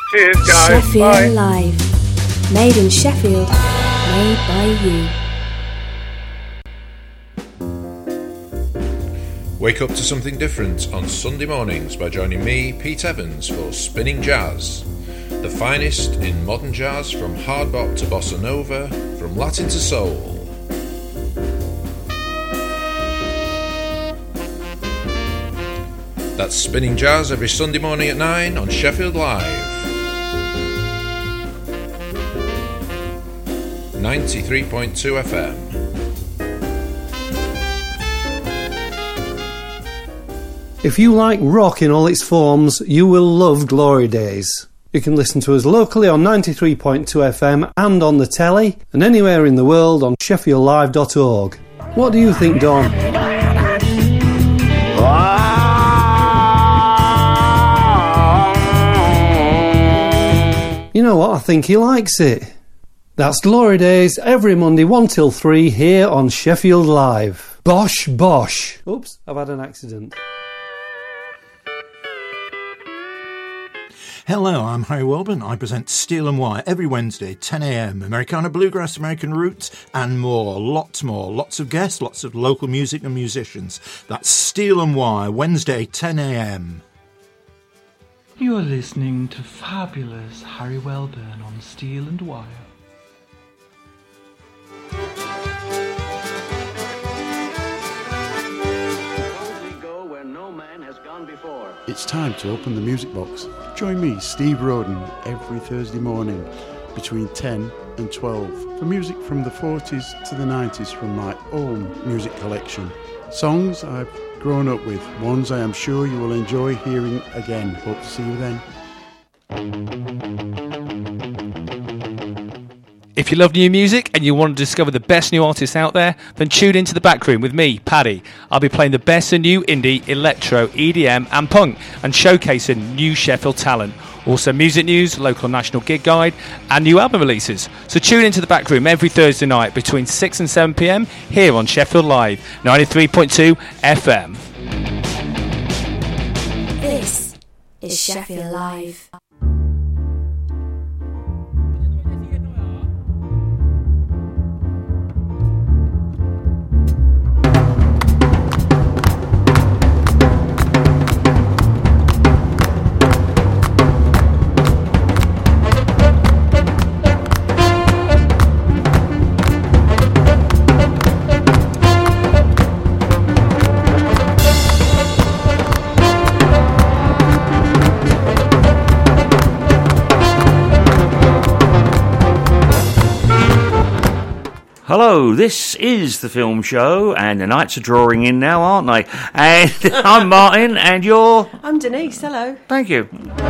Cheers, guys. Sheffield Bye. Live. Made in Sheffield. Made by you. Wake up to something different on Sunday mornings by joining me, Pete Evans, for Spinning Jazz. The finest in modern jazz, from hard bop to bossa nova, from Latin to soul. That's Spinning Jazz every Sunday morning at 9 on Sheffield Live. 93.2 FM. If you like rock in all its forms, you will love Glory Days. You can listen to us locally on 93.2 FM and on the telly, and anywhere in the world on sheffieldlive.org. What do you think, Don? You know what? I think he likes it. That's Glory Days every Monday 1 till 3 here on Sheffield Live. Bosh, bosh. Oops, I've had an accident. Hello, I'm Harry Welburn. I present Steel and Wire every Wednesday, 10 a.m. Americana Bluegrass, American Roots, and more. Lots of guests, lots of local music and musicians. That's Steel and Wire, Wednesday, 10 a.m. You are listening to fabulous Harry Welburn on Steel and Wire. It's time to open the music box. Join me, Steve Roden, every Thursday morning between 10 and 12 for music from the 40s to the 90s from my own music collection. Songs I've grown up with, ones I am sure you will enjoy hearing again. Hope to see you then. If you love new music and you want to discover the best new artists out there, then tune into The Back Room with me, Paddy. I'll be playing the best of new indie, electro, EDM and punk and showcasing new Sheffield talent. Also music news, local and national gig guide and new album releases. So tune into The Back Room every Thursday night between 6 and 7 p.m. here on Sheffield Live, 93.2 FM. This is Sheffield Live. Hello, this is the film show, and the nights are drawing in now, aren't they? And I'm Martin, and you're... I'm Denise, hello. Thank you.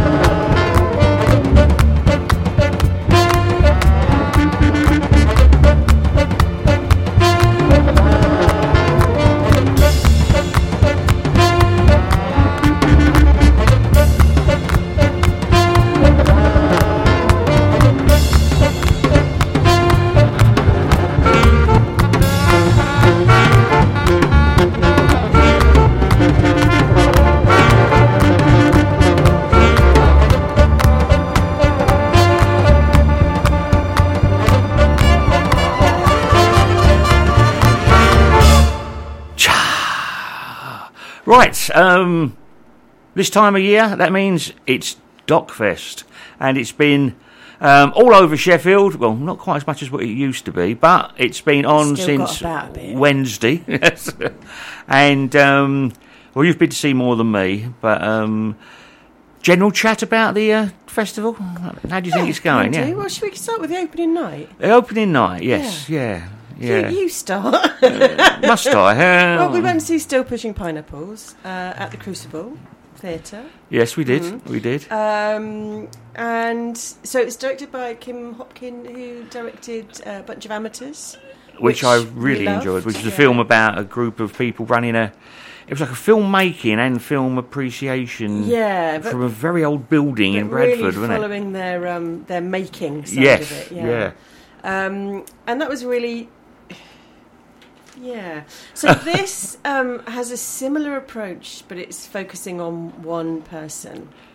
Right, this time of year, that means it's Dockfest, and it's been all over Sheffield. Well, not quite as much as what it used to be, but it's been on since Wednesday. And, well, you've been to see more than me, but general chat about the festival? How do you think it's going? Yeah. Well, should we start with the opening night? The opening night, yes, yeah. You start. Must I? Well, we went to see Still Pushing Pineapples at the Crucible Theatre. Yes, we did. We did. And so it's directed by Kim Hopkin, who directed A Bunch of Amateurs. Which I really enjoyed, which is a film about a group of people running a... It was like a filmmaking and film appreciation from a very old building in Bradford, really wasn't it? Following their making side of it. Yeah. And that was really... Yeah. So this has a similar approach, but it's focusing on one person.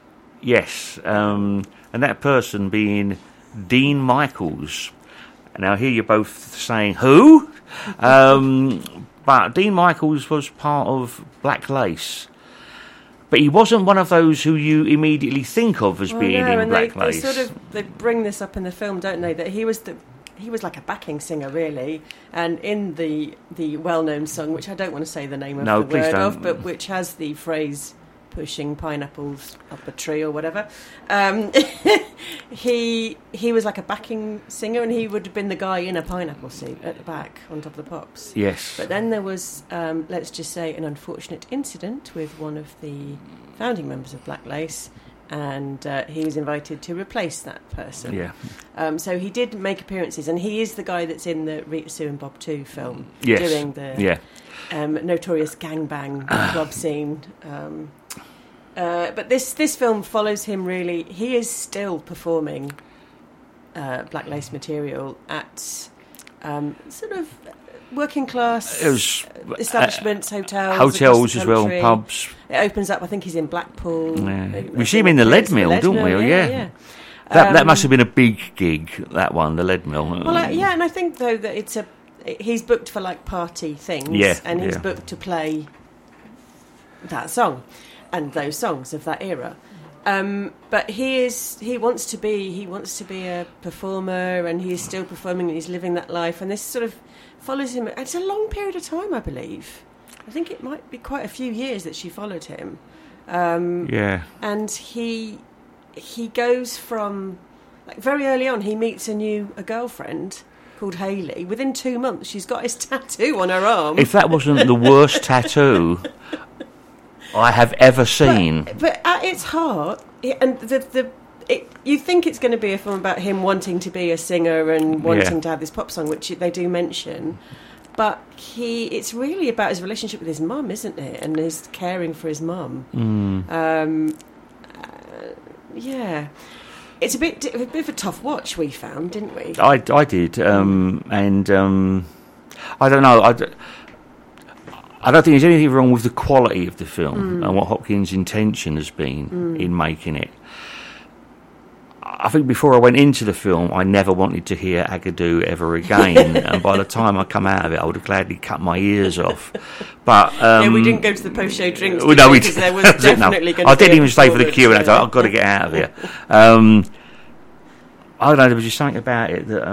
Yes, and that person being Dean Michaels. Now, I hear you both saying, who? But Dean Michaels was part of Black Lace. But he wasn't one of those who you immediately think of as being in Black Lace. They bring this up in the film, don't they? That he was like a backing singer, really, and in the well-known song, which I don't want to say the name of the word of, but which has the phrase "pushing pineapples up a tree" or whatever. He was like a backing singer, and he would have been the guy in a pineapple suit at the back on top of the pops. Yes. But then there was, let's just say, an unfortunate incident with one of the founding members of Black Lace. And he was invited to replace that person. Yeah. So he did make appearances, and he is the guy that's in the Rita Sue and Bob 2 film, yes. doing the notorious gangbang club scene. But this film follows him, really. He is still performing Black Lace material at sort of working class establishments, hotels as well, pubs. It opens up. I think he's in Blackpool. Yeah. We see him in the Lead Mill, don't we? Yeah. That must have been a big gig. That one, the Lead Mill. Well, and I think though that he's booked for like party things, and he's booked to play that song and those songs of that era. But he wants to be a performer, and he's still performing, and he's living that life, and this sort of follows him. It's a long period of time, I believe. I think it might be quite a few years that she followed him. And he goes from, like, very early on, he meets a girlfriend called Hayley. Within 2 months, she's got his tattoo on her arm. If that wasn't the worst tattoo I have ever seen. But at its heart, and you think it's going to be a film about him wanting to be a singer and wanting to have this pop song, which they do mention. But it's really about his relationship with his mum, isn't it? And his caring for his mum. It's a bit of a tough watch, we found, didn't we? I did. I don't know. I don't think there's anything wrong with the quality of the film and what Hopkins' intention has been in making it. I think before I went into the film, I never wanted to hear Agadoo ever again, and by the time I come out of it, I would have gladly cut my ears off. But we didn't go to the post-show drinks because there was definitely going to be I didn't even stay for the queue, and I thought, I've got to get out of here. I don't know, there was just something about it that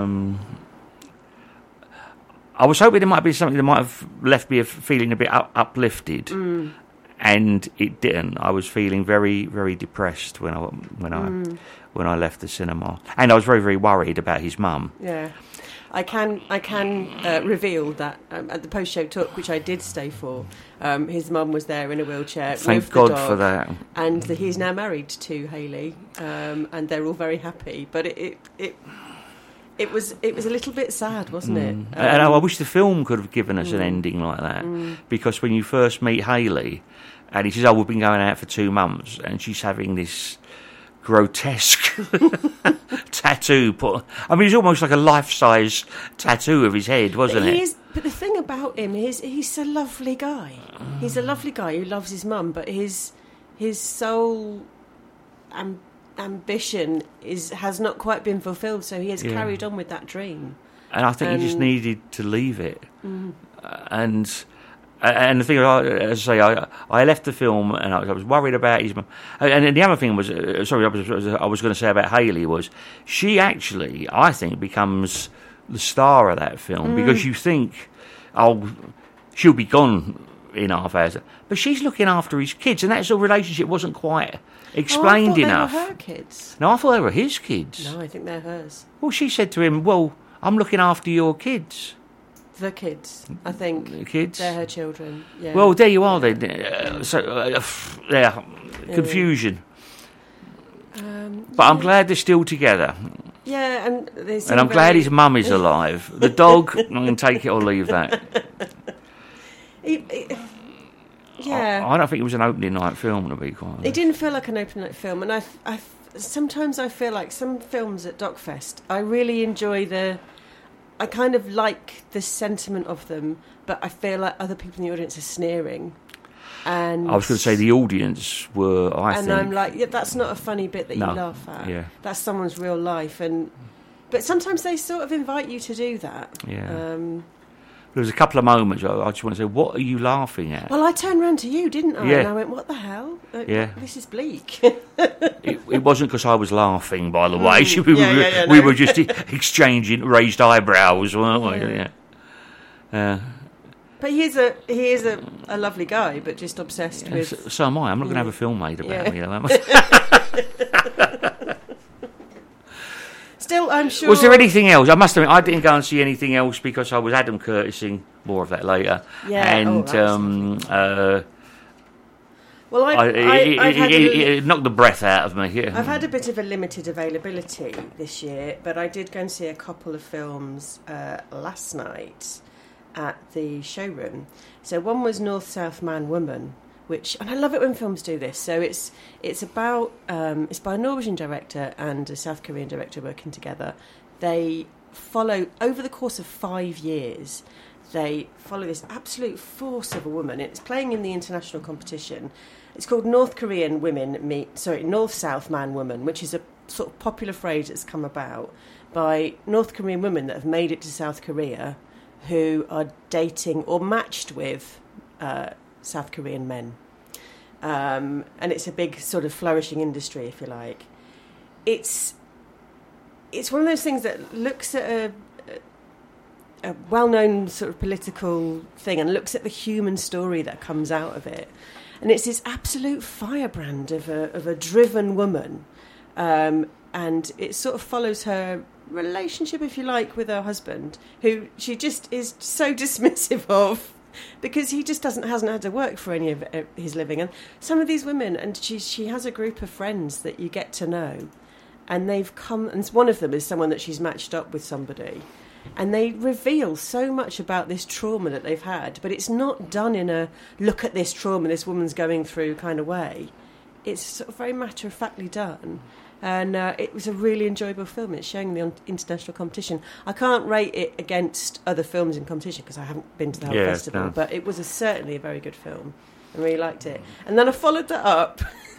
I was hoping there might be something that might have left me feeling a bit uplifted, and it didn't. I was feeling very, very depressed when I left the cinema, and I was very, very worried about his mum. Yeah, I can reveal that at the post-show talk, which I did stay for, his mum was there in a wheelchair. Thank with God the dog, for that. And he's now married to Hayley, and they're all very happy. But it was a little bit sad, wasn't it? And I wish the film could have given us an ending like that, because when you first meet Hayley, and he says, "Oh, we've been going out for 2 months," and she's having this grotesque tattoo put. I mean, it's almost like a life-size tattoo of his head, wasn't it? But the thing about him is, he's a lovely guy. He's a lovely guy who loves his mum, but his sole ambition has not quite been fulfilled. So he has carried on with that dream. And I think he just needed to leave it. And the thing, as I say, I left the film and I was worried about his mum. And the other thing was, I was going to say about Hayley was, she actually, I think, becomes the star of that film, because you think, oh, she'll be gone in half hours, but she's looking after his kids, and that sort of relationship wasn't quite explained enough. They were her kids. No, I thought they were his kids. No, I think they're hers. Well, she said to him, "Well, I'm looking after your kids." The kids, I think. The kids? They're her children, yeah. Well, there you are then. Confusion. But I'm glad they're still together. Yeah, and I'm glad his mum is alive. The dog, I can take it or leave that. Yeah. I don't think it was an opening night film, to be quite honest. It didn't feel like an opening night film, and I sometimes I feel like some films at DocFest, I really enjoy I kind of like the sentiment of them, but I feel like other people in the audience are sneering. And I was going to say the audience were, I think... And I'm like, yeah, that's not a funny bit that you laugh at. Yeah. That's someone's real life. But sometimes they sort of invite you to do that. Yeah. There was a couple of moments I just want to say, what are you laughing at? Well, I turned round to you, didn't I? Yeah. And I went, what the hell? This is bleak. It wasn't because I was laughing, by the way. We were just exchanging raised eyebrows, weren't we? Yeah. But he is a lovely guy, but just obsessed with... So am I. I'm not going to have a film made about him, am I? Still, I'm sure... Was there anything else? I must admit, I didn't go and see anything else because I was Adam Curtising. More of that later. Yeah. And... well, it knocked the breath out of me. Yeah. I've had a bit of a limited availability this year, but I did go and see a couple of films last night at the showroom. So one was North South Man Woman, and I love it when films do this. So it's about it's by a Norwegian director and a South Korean director working together. They follow over the course of 5 years. They follow this absolute force of a woman. It's playing in the international competition. It's called North South Man Woman, which is a sort of popular phrase that's come about by North Korean women that have made it to South Korea, who are dating or matched with South Korean men. And it's a big sort of flourishing industry, if you like. It's one of those things that looks at a well-known sort of political thing and looks at the human story that comes out of it. And it's this absolute firebrand of a driven woman. And it sort of follows her relationship, if you like, with her husband, who she just is so dismissive of because he just hasn't had to work for any of his living. And some of these women, and she has a group of friends that you get to know, and they've come, and one of them is someone that she's matched up with somebody, and they reveal so much about this trauma that they've had, but it's not done in a look at this trauma this woman's going through kind of way. It's sort of very matter-of-factly done. And it was a really enjoyable film. It's showing the international competition. I can't rate it against other films in competition because I haven't been to the whole festival, but it was certainly a very good film. I really liked it. And then I followed that up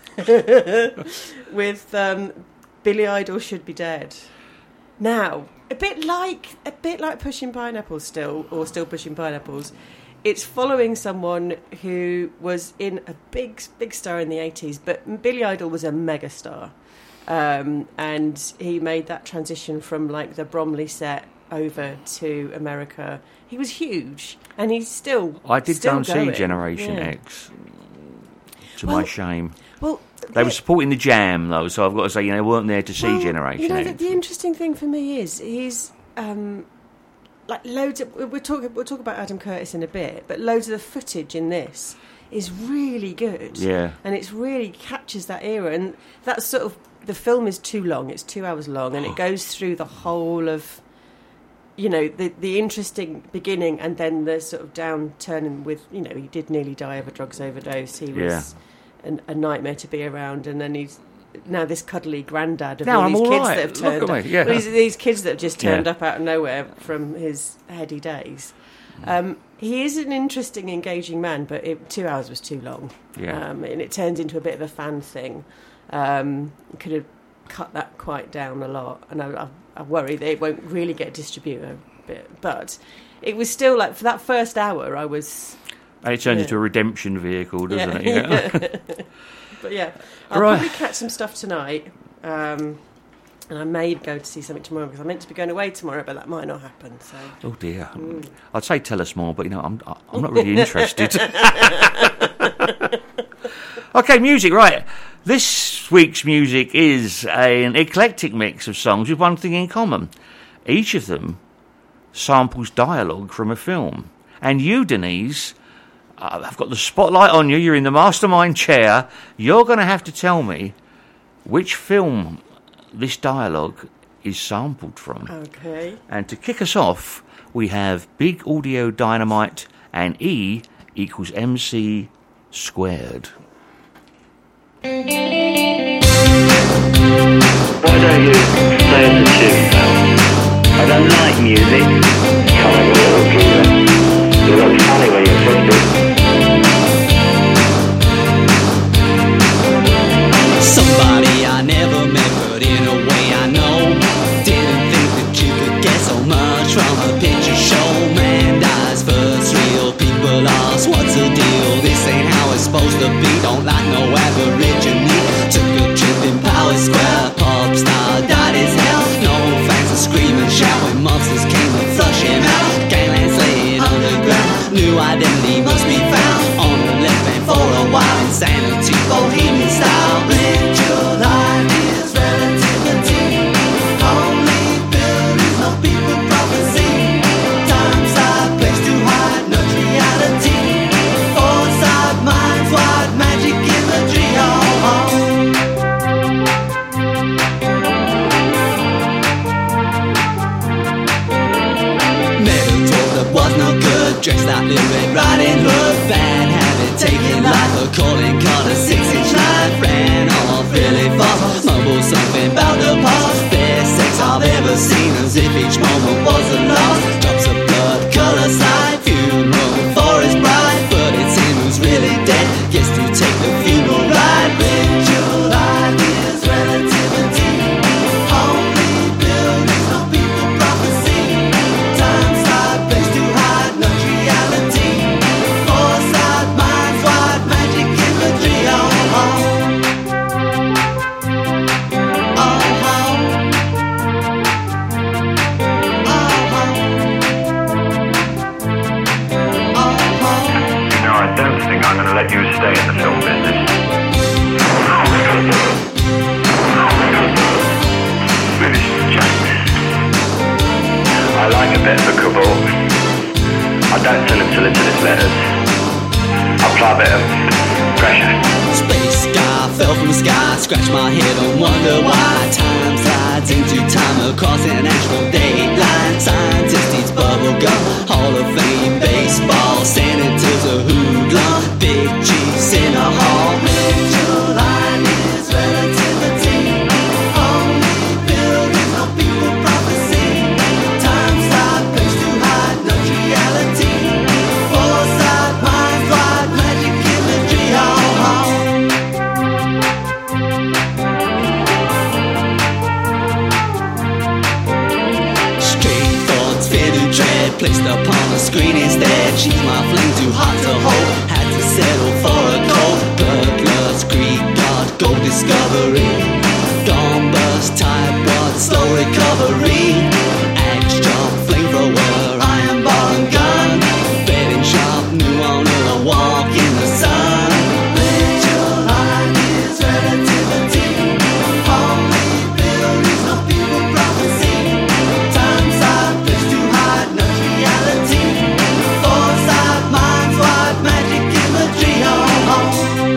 with Billy Idol Should Be Dead. Now, a bit like Pushing Pineapples still Pushing Pineapples. It's following someone who was in a big star in the 80s, but Billy Idol was a mega star. And he made that transition from like the Bromley set over to America. He was huge, and he's still. I did still go and going. see Generation X. To my shame. Well, they were supporting the Jam though, so I've got to say, they weren't there to see Generation X. The interesting thing for me is he's like loads of. We'll talk about Adam Curtis in a bit, but loads of the footage in this is really good. Yeah, and it really captures that era, and that's sort of. The film is too long. It's 2 hours long, and it goes through the whole of, the interesting beginning and then the sort of downturn with, he did nearly die of a drugs overdose. He was a nightmare to be around, and then he's now this cuddly granddad of all these kids that have turned up. Yeah. These kids that have just turned up out of nowhere from his heady days. He is an interesting, engaging man, but 2 hours was too long. Yeah. And it turns into a bit of a fan thing. Could have cut that quite down a lot, and I worry that it won't really get distributed a bit. But it was still like for that first hour, I was. And it turns into a redemption vehicle, doesn't it? But I'll probably catch some stuff tonight, and I may go to see something tomorrow because I'm meant to be going away tomorrow, but that might not happen. So. Oh dear, I'd say tell us more, but I'm not really interested. Okay, music, right. This week's music is an eclectic mix of songs with one thing in common. Each of them samples dialogue from a film. And you, Denise, I've got the spotlight on you. You're in the mastermind chair. You're going to have to tell me which film this dialogue is sampled from. Okay. And to kick us off, we have Big Audio Dynamite and E equals MC squared. Why don't you play us a tune, pal? I don't like music. Come on, you little geezer. You look funny when you're 50. dressed like Little Red Riding Hood. Bad habit, taking life, a calling card, a 6-inch knife. Ran off really fast, mumbled something about the past. Best sex I've ever seen, as if each moment was the last. Drops of blood, colour slide, funeral for his bride. But it's him who's really dead, gets to take the funeral ride. Ritual ideas, relativity, only buildings, no people, prophecy. Time, side, place to hide, not reality. Foresight, minds wide, magic imagery. Oh, oh. I'm going to let you stay in the film business. British justice. I like a bit of a cabal. I don't send him solicitors letters. I apply a bit of pressure. Space guy fell from the sky, scratch my head and wonder why. Time slides into time across an astral dateline. Scientist eats bubble gum, Hall of Fame baseball. Senators a hoodlum, big cheese in a hall. Ritual ideas, relativity, only buildings, no people, prophecy. Time slide, place to hide, not reality. Foresight, minds wide, magic imagery. Oh, oh. Straight thoughts, fear to tread, placed upon the screen instead. She's my flame, too hot to hold, had to settle for a cold. Burglars, Greek god, gold discovery. Gone bust, type rod, slow recovery. Axe jump, flamethrower, iron bar and gun. Betting shop, new owner, a walk in the sun. Ritual ideas, relativity, only buildings, no people, prophecy. Time side, place to hide, not reality. Foresight, minds wide, magic imagery. Oh, oh.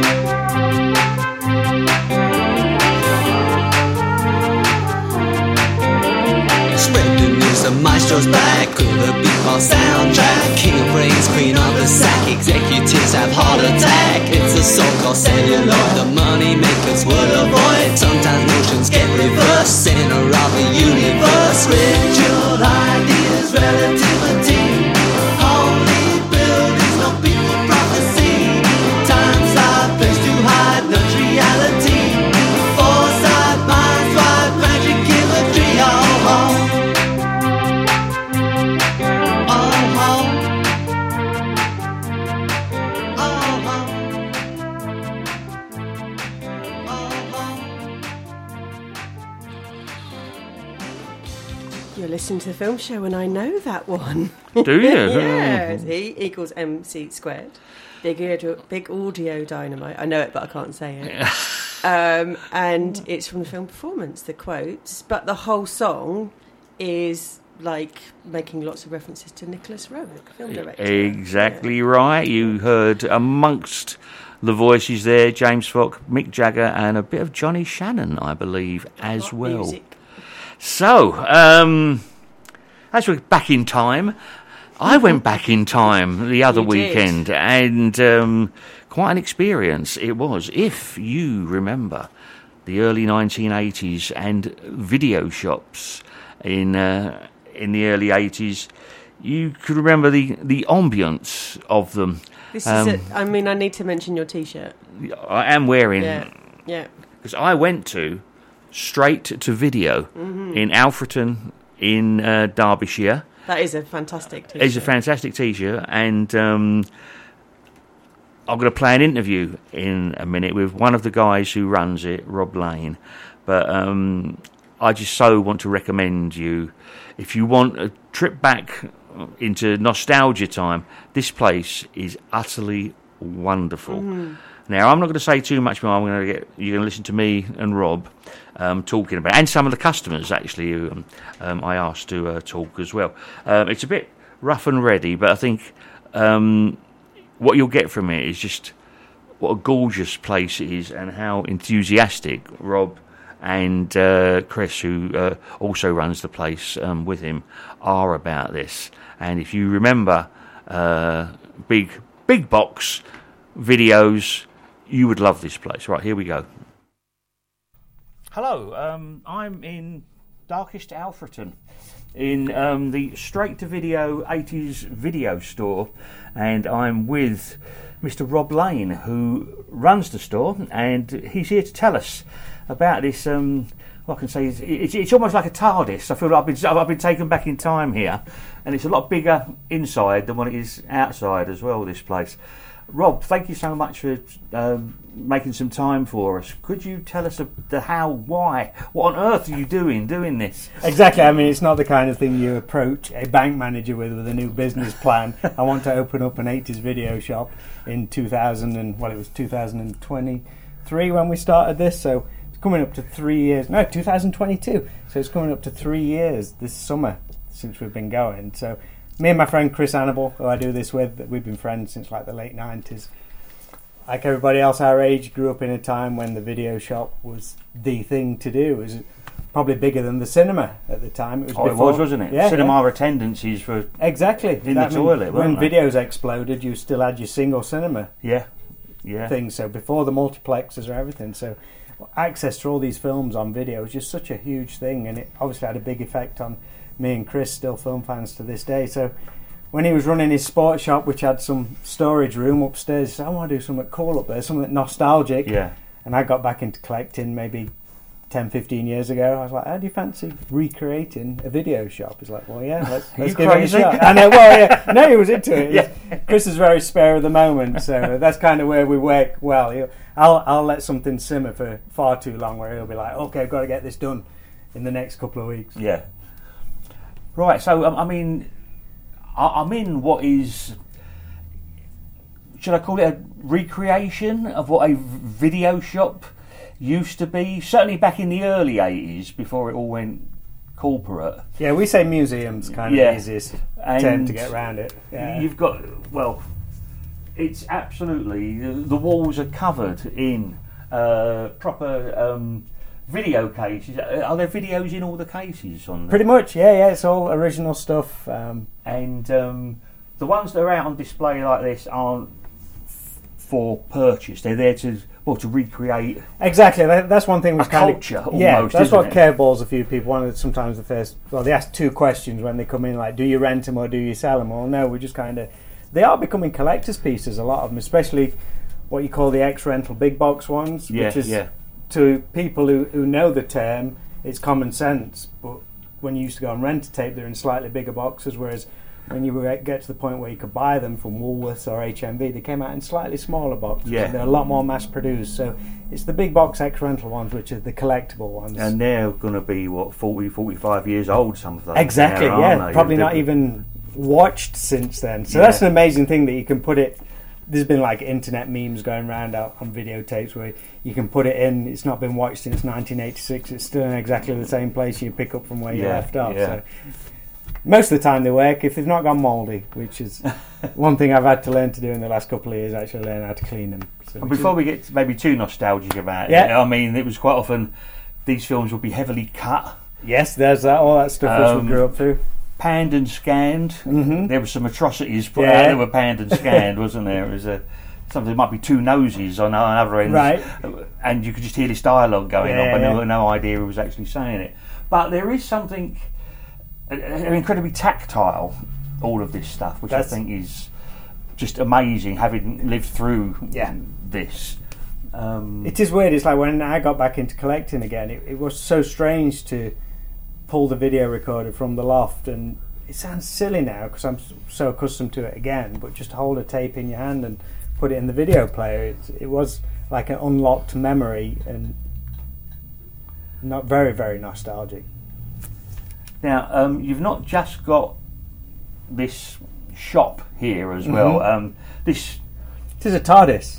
Spread the news, the maestro's back. Could the beatbox soundtrack? King of brains, queen of the sack. Executives have heart attack. It's a so-called celluloid the money makers would avoid. Sometimes notions get reversed. Center of the universe. Ritual ideas, relativity, only buildings, no people, prophecy. Time slide, place to hide, not reality. Foresight, minds wide, magic imagery. Oh, oh. You're listening to the film show, and I know that one. Do you? Yes. E equals MC squared. Big audio dynamite. I know it, but I can't say it. And it's from the film Performance, the quotes. But the whole song is like making lots of references to Nicholas Roeg, film director. Exactly right. You heard amongst the voices there, James Fock, Mick Jagger, and a bit of Johnny Shannon, I believe, as well. Music. So, as we're back in time, I went back in time the other weekend, and quite an experience it was. If you remember the early 1980s and video shops in the early 80s, you could remember the ambience of them. This is I need to mention your T-shirt. I am wearing. Yeah. Because I went to straight to video in Alfreton in Derbyshire. That is a fantastic T-shirt. It's a fantastic T-shirt, and I'm going to play an interview in a minute with one of the guys who runs it, Rob Lane. But I just so want to recommend you, if you want a trip back into nostalgia time, this place is utterly wonderful. Now, I'm not going to say too much more. You're going to listen to me and Rob talking about it, and some of the customers, actually, who I asked to talk as well. It's a bit rough and ready, but I think what you'll get from it is just what a gorgeous place it is, and how enthusiastic Rob and Chris, who also runs the place with him, are about this. And if you remember big box videos, you would love this place. Right, here we go. Hello, I'm in darkest Alfreton in the straight-to-video 80s video store, and I'm with Mr. Rob Lane, who runs the store, and he's here to tell us about this. What I can say is it's almost like a TARDIS. I feel like I've been taken back in time here, and it's a lot bigger inside than what it is outside as well, this place. Rob, thank you so much for making some time for us. Could you tell us the how, why, what on earth are you doing this? Exactly. I mean, it's not the kind of thing you approach a bank manager with a new business plan. I want to open up an 80s video shop in 2023 when we started this, so it's coming up to 3 years. No, 2022. So it's coming up to 3 years this summer since we've been going. So me and my friend Chris Annable, who I do this with, we've been friends since like the late 90s. Like everybody else our age, grew up in a time when the video shop was the thing to do. It was probably bigger than the cinema at the time. It was, wasn't it? Yeah, cinema attendances were exactly in the toilet. When videos exploded, you still had your single cinema yeah thing. So before the multiplexes or everything, so access to all these films on video was just such a huge thing, and it obviously had a big effect on me and Chris, still film fans to this day. So when he was running his sports shop, which had some storage room upstairs, he said, I want to do something cool up there, something nostalgic. Yeah. And I got back into collecting maybe 10, 15 years ago. I was like, how do you fancy recreating a video shop? He's like, well, yeah, let's give it a shot. I know, well, yeah. No, he was into it. Yeah. Chris is very spare of the moment, so that's kind of where we work well. I'll let something simmer for far too long, where he'll be like, okay, I've got to get this done in the next couple of weeks. Yeah. Right, so, I mean, I'm in what is, should I call it a recreation of what a video shop used to be? Certainly back in the early 80s, before it all went corporate. Yeah, we say museum's kind of the easiest term to get around it. Yeah. You've got, well, it's absolutely, the walls are covered in proper video cases. Are there videos in all the cases on? Pretty much, yeah. It's all original stuff. And the ones that are out on display like this aren't for purchase. They're there to recreate. Exactly. That's one thing. A culture, almost. Yeah, that's what curveballs a few people. One of sometimes the first. Well, they ask two questions when they come in, like, do you rent them or do you sell them? Well, no, we just kind of. They are becoming collector's pieces. A lot of them, especially what you call the ex-rental big box ones, which is. Yeah. To people who know the term, it's common sense. But when you used to go and rent a tape, they're in slightly bigger boxes. Whereas when you get to the point where you could buy them from Woolworths or HMV, they came out in slightly smaller boxes. Yeah. They're a lot more mass-produced. So it's the big box ex-rental ones, which are the collectible ones. And they're going to be, 40, 45 years old, some of those. Exactly, yeah. Probably not even watched since then. So that's an amazing thing that you can put it. There's been like internet memes going around out on videotapes where you can put it in, it's not been watched since 1986, it's still in exactly the same place you pick up from where you left off. So most of the time they work, if they've not gone mouldy, which is one thing I've had to learn to do in the last couple of years, actually learn how to clean them. So before we get maybe too nostalgic about it, I mean, it was quite often these films would be heavily cut. Yes, there's that, all that stuff which we grew up through. Panned and scanned. Mm-hmm. There were some atrocities put out that were panned and scanned, wasn't there? It was something that might be two noses on other ends, right? And you could just hear this dialogue going on, but no idea who was actually saying it. But there is something incredibly tactile, all of this stuff, which I think is just amazing, having lived through this. It is weird. It's like when I got back into collecting again, it was so strange to pull the video recorder from the loft, and it sounds silly now because I'm so accustomed to it again, but just to hold a tape in your hand and put it in the video player, it was like an unlocked memory and not very, very nostalgic. Now, you've not just got this shop here as well. This is a TARDIS.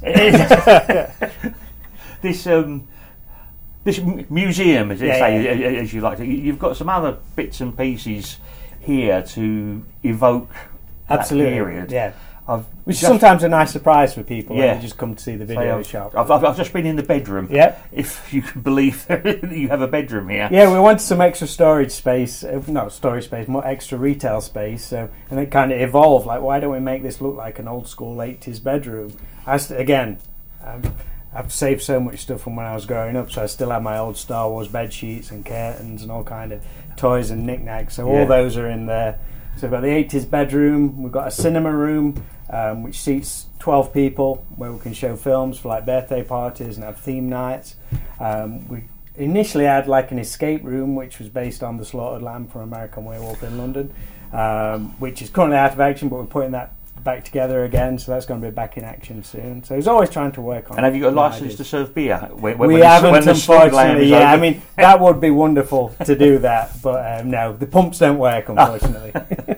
This museum, as as you like to, you've got some other bits and pieces here to evoke that period. Yeah. which is sometimes a nice surprise for people when they just come to see the video shop. I've just been in the bedroom. Yeah, if you can believe that you have a bedroom here. Yeah, we wanted some extra storage space, more extra retail space. And it kind of evolved. Like, why don't we make this look like an old school 80s bedroom? I've saved so much stuff from when I was growing up, so I still have my old Star Wars bed sheets and curtains and all kind of toys and knickknacks. So all those are in there. So we've got the 80s bedroom. We've got a cinema room, which seats 12 people, where we can show films for like birthday parties and have theme nights. We initially had like an escape room, which was based on the Slaughtered Lamb from American Werewolf in London, which is currently out of action, but we're putting that back together again, so that's going to be back in action soon. So he's always trying to work on. And have you got a license to serve beer? We haven't, unfortunately. Yeah, I mean that would be wonderful to do that, but no, the pumps don't work, unfortunately.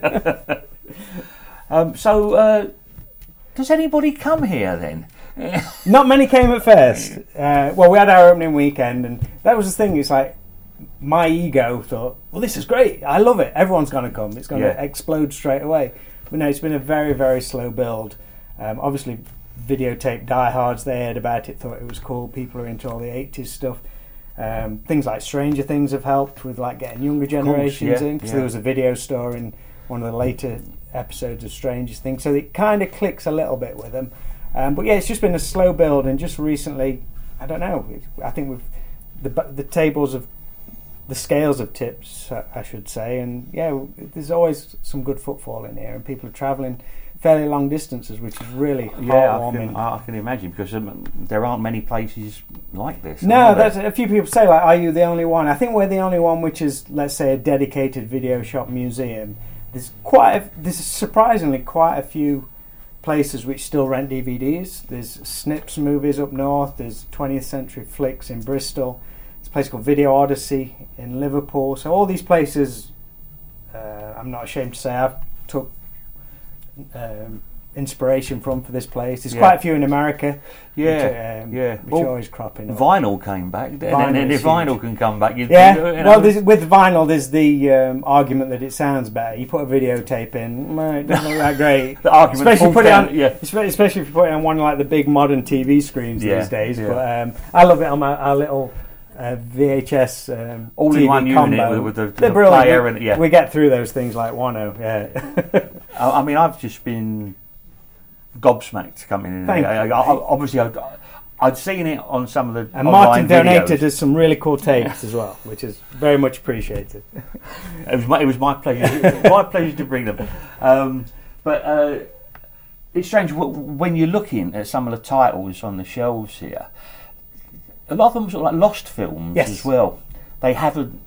So, does anybody come here then? Not many came at first. Well, we had our opening weekend, and that was the thing. It's like my ego thought, well, this is great. I love it. Everyone's going to come. It's going to explode straight away. But no, it's been a very, very slow build. Obviously, videotape diehards, they heard about it, thought it was cool. People are into all the 80s stuff. Things like Stranger Things have helped with like getting younger generations in, because there was a video store in one of the later episodes of Stranger Things. So it kind of clicks a little bit with them. But yeah, it's just been a slow build, and just recently, I don't know, I think the tables of the scales have tipped, I should say, and there's always some good footfall in here, and people are travelling fairly long distances, which is really heartwarming. I can imagine, because there aren't many places like this. No, that's a few people say, like, are you the only one? I think we're the only one which is, let's say, a dedicated video shop museum. There's surprisingly quite a few places which still rent DVDs. There's Snips Movies up north. There's 20th Century Flicks in Bristol. There's a place called Video Odyssey in Liverpool. So all these places, I'm not ashamed to say, I've took inspiration from for this place. There's quite a few in America. Which always cropping up. Vinyl came back, and if vinyl can come back, with vinyl, there's the argument that it sounds better. You put a videotape in, it doesn't look that great. The argument, especially if you put it on one of like the big modern TV screens these days. But I love it on our little VHS all-in-one unit with the player, and we get through those things like wano. I mean, I've just been gobsmacked coming in. Obviously, I'd seen it on some of the and Martin donated us some really cool tapes as well, which is very much appreciated. It was my pleasure. My pleasure to bring them. But it's strange when you're looking at some of the titles on the shelves here. A lot of them are sort of like lost films as well. They haven't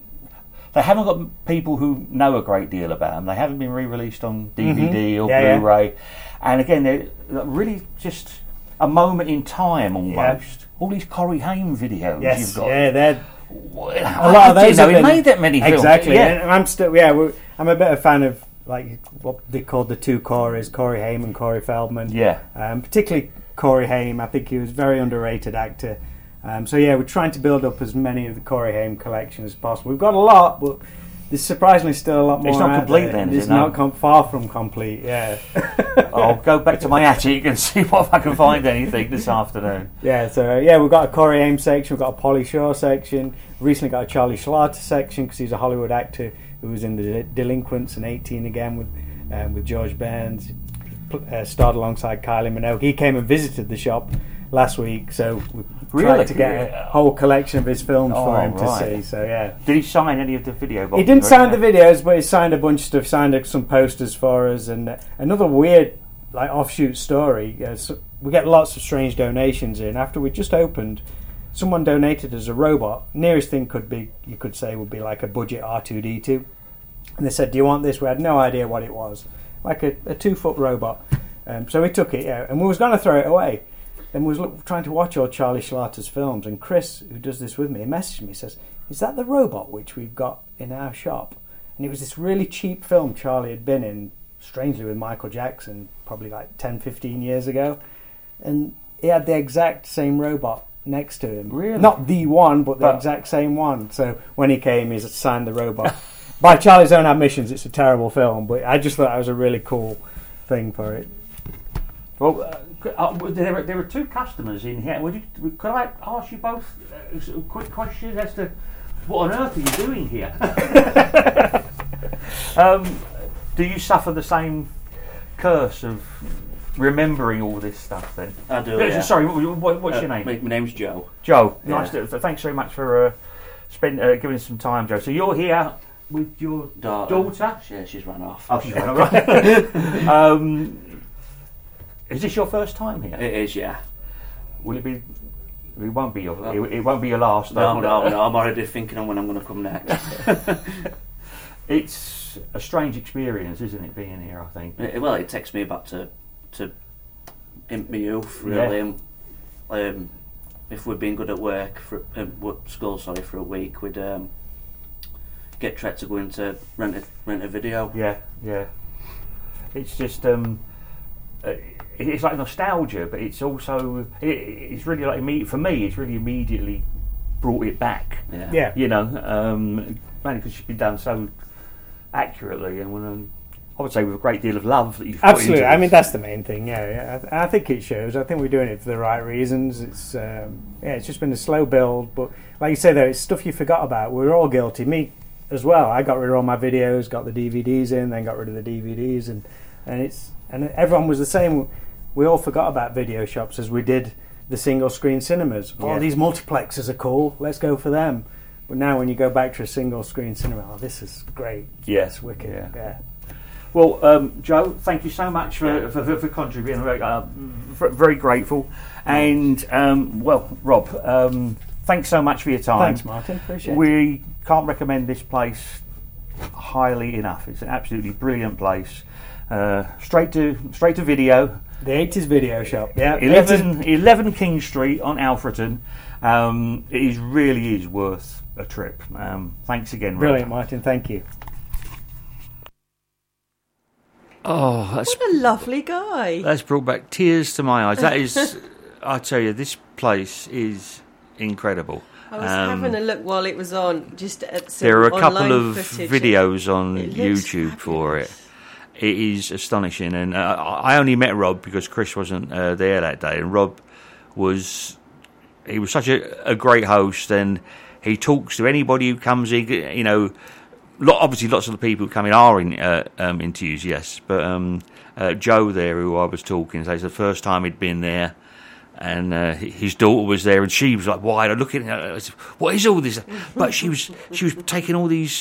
got people who know a great deal about them. They haven't been re-released on DVD or Blu-ray. And again, they're really just a moment in time almost. All these Corey Haim videos you've got. They're a lot of those. He made that many films. Exactly. And I'm a bit of a fan of like what they called the two Corys, Corey Haim and Corey Feldman. Particularly Corey Haim. I think he was a very underrated actor. We're trying to build up as many of the Corey Haim collection as possible. We've got a lot, but there's surprisingly still a lot more. It's not complete then, is it? It's not far from complete, I'll go back to my attic and see if I can find anything this afternoon. We've got a Corey Haim section, we've got a Polly Shaw section, recently got a Charlie Schlatter section, because he's a Hollywood actor who was in The Delinquents and 18 again with George Burns, starred alongside Kylie Minogue. He came and visited the shop last week, so we tried to get a whole collection of his films for him to see. So did he sign any of the video boxes? He didn't sign the videos, but he signed a bunch of stuff. Signed some posters for us, and another weird like offshoot story. So we get lots of strange donations in. After we just opened, someone donated us a robot. Nearest thing you could say would be like a budget R2D2, and they said, "Do you want this?" We had no idea what it was, like a 2-foot robot. So we took it, and we was going to throw it away. And we was trying to watch all Charlie Schlatter's films, and Chris, who does this with me, he messaged me, says, "Is that the robot which we've got in our shop?" And it was this really cheap film Charlie had been in, strangely with Michael Jackson, probably like 10, 15 years ago. And he had the exact same robot next to him. Really? Not the one, but the exact same one. So when he came, he signed the robot. By Charlie's own admissions, it's a terrible film, but I just thought that was a really cool thing for it. Well, there are two customers in here. Could I ask you both quick questions as to what on earth are you doing here? Do you suffer the same curse of remembering all this stuff then? I do, yeah. Sorry, what's your name? My name's Joe. Joe, Yeah. nice. Thanks very much for giving us some time, Joe. So you're here with your daughter? Yeah, she's run off. Oh, she's run off. Is this your first time here? It is, yeah. Will it be? It won't be your. It won't be your last. No. I'm already thinking on when I'm going to come next. It's a strange experience, isn't it, being here? I think. It takes me back to in my youth, really. Yeah. If we'd been good at work school, for a week, we'd get Trent to go into rent a video. Yeah. It's just it's like nostalgia, but it's also it's really like for me. It's really immediately brought it back. Yeah. You know, mainly because it's been done so accurately, and I would say with a great deal of love that you've put absolutely. into I mean, that's the main thing. Yeah. I think it shows. I think we're doing it for the right reasons. It's it's just been a slow build, but like you say, though, it's stuff you forgot about. We're all guilty. Me as well. I got rid of all my videos, got the DVDs in, then got rid of the DVDs, and everyone was the same. We all forgot about video shops as we did the single screen cinemas. Yeah. Oh, these multiplexes are cool. Let's go for them. But now, when you go back to a single screen cinema, this is great. Yeah, it's wicked. Yeah. Well, Joe, thank you so much for contributing. Very grateful. And Rob, thanks so much for your time. Thanks, Martin. Appreciate it. We can't recommend this place highly enough. It's an absolutely brilliant place. Straight to video. The 80s video shop. Yeah, 11 King Street on Alfreton. It really is worth a trip. Thanks again, Rob. Brilliant, Martin. Thank you. Oh, what a lovely guy. That's brought back tears to my eyes. That is, I tell you, this place is incredible. I was having a look while it was on. Just at some there are a couple of footage. videos on YouTube fabulous. For it. It is astonishing, and I only met Rob because Chris wasn't there that day, and Rob was such a great host, and he talks to anybody who comes in. You know, obviously lots of the people who come in are interviews, yes, but Joe there, who I was talking to, it's the first time he'd been there, and his daughter was there, and she was like wide eyed looking at her. What is all this? But she was taking all these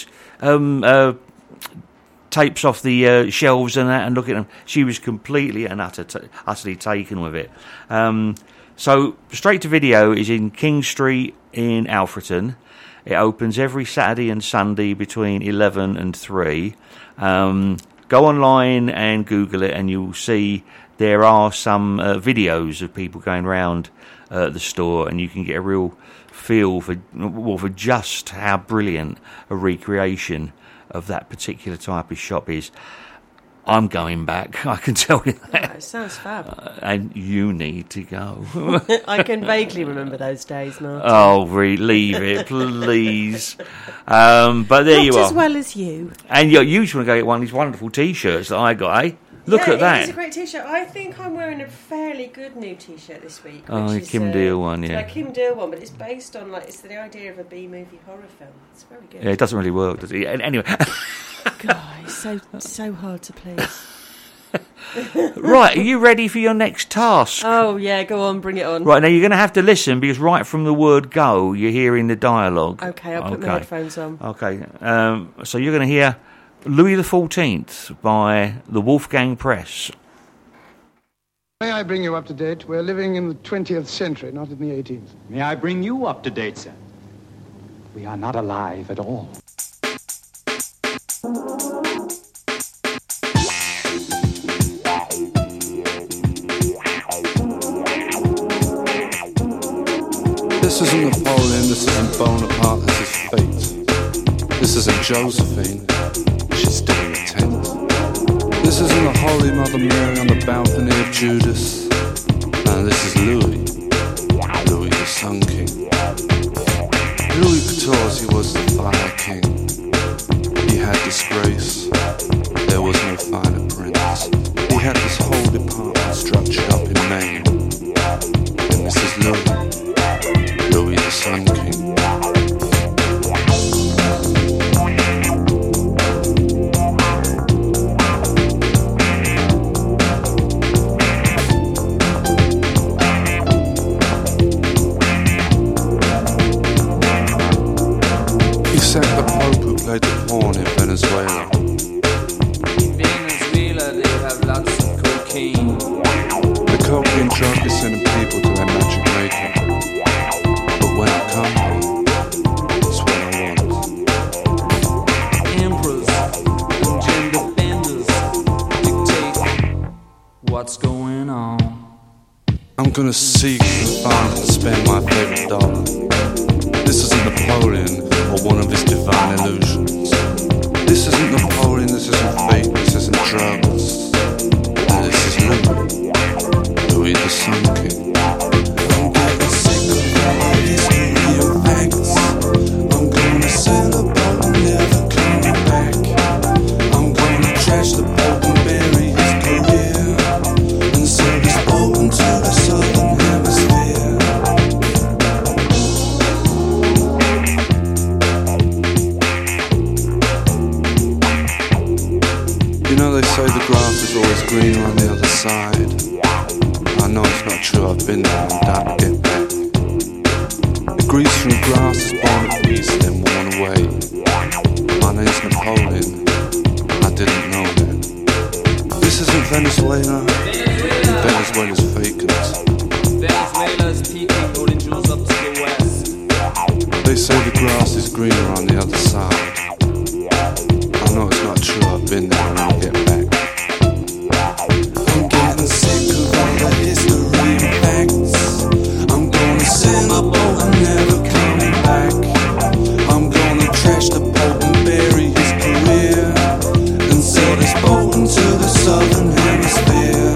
tapes off the shelves and that, and looking at them. She was completely and utterly taken with it. So Straight to Video is in King Street in Alfreton. It opens every Saturday and Sunday between 11 and 3. Go online and Google it, and you'll see there are some videos of people going around the store, and you can get a real feel for just how brilliant a recreation of that particular type of shop is. I'm going back, I can tell you that. Oh, it sounds fab. And you need to go. I can vaguely remember those days, Martin. Oh, leave it, please. But there you are. Not as well as you. And you just want to go get one of these wonderful T-shirts that I got, eh? Look at that. It's a great T-shirt. I think I'm wearing a fairly good new T-shirt this week. Oh, which the Kim Deal one, yeah. Kim Deal one, but it's based on it's the idea of a B-movie horror film. It's very good. Yeah, it doesn't really work, does it? Anyway. God, it's so hard to please. Right, are you ready for your next task? Oh, yeah, go on, bring it on. Right, now you're going to have to listen, because right from the word go, you're hearing the dialogue. Okay, I'll put my headphones on. Okay, so you're going to hear Louis XIV by the Wolfgang Press. May I bring you up to date? We're living in the 20th century, not in the 18th. May I bring you up to date, sir? We are not alive at all. This isn't Napoleon, this isn't Bonaparte, this is fate. This isn't Josephine, she's still in the tent. This isn't the Holy Mother Mary on the balcony of Judas. And this is Louis the Sun King. Louis XIV was the fire king. He had disgrace, there was no finer prince. He had this whole department structured regulated porn in Venezuela. In Venezuela they have lots of cocaine. The cocaine drug is sending people to their magic maker. But when it comes, it's what I want. Emperors and gender benders dictate what's going on. I'm gonna seek and find and spend my favorite dollar. This isn't Napoleon or one of his divine illusions. This isn't Napoleon, this isn't fate, this isn't drugs. This is Louis the Sun King. I'm getting sick of all these new facts. I'm gonna sail a boat and never coming back. I'm gonna trash the Pope and bury his career and sell this boat into the southern hemisphere. You know they say the grass is always greener on the other side. I know it's not true, I've been there and died to get back. The grease from grass is born of peace, then worn away. My name's Napoleon, I didn't know that. This isn't Venezuela, Venezuela's vacant. Venezuela's peaking, rolling jewels up to the west. They say the grass is greener on the other side. I know it's not true, I've been there and I'll get back. I'm getting sick of all the history and facts. I'm gonna sail a boat and never coming back. I'm gonna trash the Pope and bury his career and sell this boat into the southern hemisphere.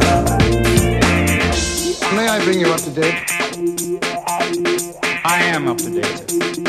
May I bring you up to date? I am up to date.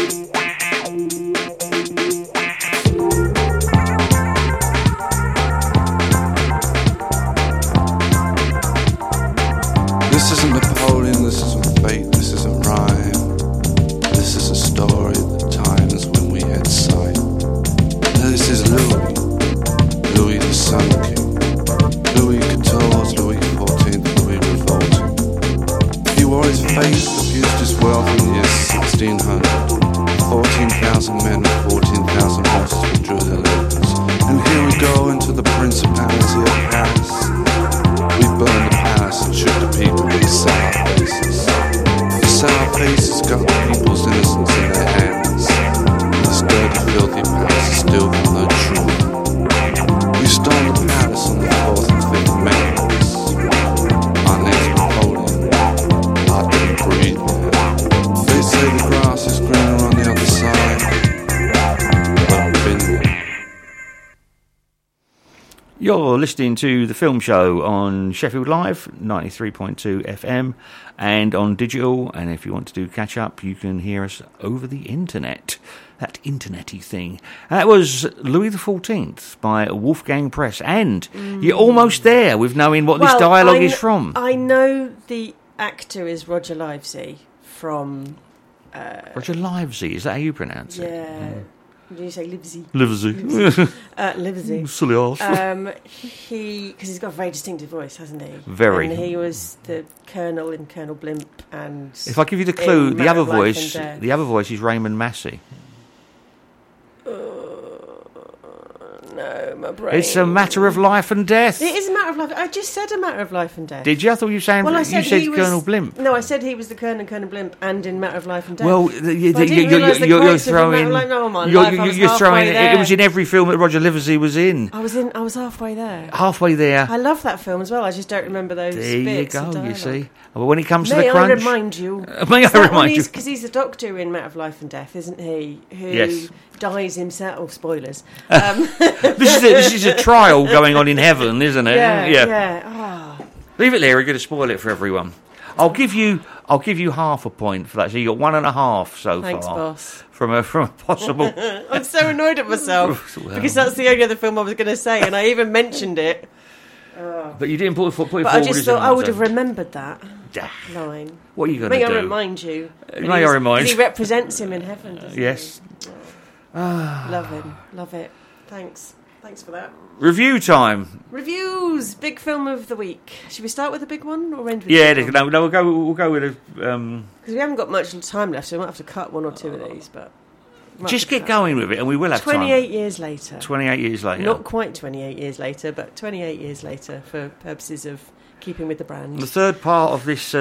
This isn't Napoleon, this isn't fate, this isn't rhyme. This is a story of the times when we had sight. This is Louis the Sun King. Louis XIV, Louis XIV, Louis Revolting. He wore his faith, abused his wealth in the year 1600. 14,000 men and 14,000 horses withdrew their labors. And here we go into the Principality of Paris. We burned the palace and shook the people with sour faces. The sour faces got the people's innocence in their hands. This dirty, filthy palace is still from the truth. We stormed the palace on the 4th and 5th Amendments. My name's Napoleon. I didn't breathe there. They say the grass is greener on the other side. But I've been there. You're listening to the film show on Sheffield Live, 93.2 FM, and on digital. And if you want to do catch up, you can hear us over the internet. That internety thing. That was Louis XIV by Wolfgang Press. And you're almost there with knowing what this dialogue is from. I know the actor is Roger Livesey from... Roger Livesey, is that how you pronounce it? Yeah. What did you say? Livesey. Livesey. Silly arse. Because he's got a very distinctive voice, hasn't he? Very. And he was the Colonel in Colonel Blimp, and if I give you the clue, the other voice is Raymond Massey. No, my brain. It's a matter of life and death. It is a matter of life. I just said a matter of life and death. Did you? I thought you said Colonel Blimp. No, I said he was the Colonel Blimp, and in Matter of Life and Death. Well, you're throwing. You're throwing. It was in every film that Roger Livesey was in. I was halfway there. Halfway there. I love that film as well. I just don't remember those bits. There you go. You see. But when it comes to the crunch, may I remind you? Because he's the doctor in Matter of Life and Death, isn't he? Who dies himself. Spoilers. This is a trial going on in heaven, isn't it? Yeah. Oh. Leave it there. We're going to spoil it for everyone. I'll give you half a point for that. So you got 1.5 so far. Thanks, boss. From a possible. I'm so annoyed at myself because that's the only other film I was going to say, and I even mentioned it. But you didn't put it forward. But I just thought I would have remembered that line. What are you going to do? May I remind you? May I remind you? He represents him in heaven, doesn't yes. he? Love him. Love it. Thanks for that. Review time. Reviews. Big film of the week. Should we start with a big one or end with? No. We'll go with a. Because we haven't got much time left, so we might have to cut one or two of these. But Just get going with it, and we will have 28 years later. 28 years later. Not quite 28 years later, but 28 years later for purposes of keeping with the brand. The third part of this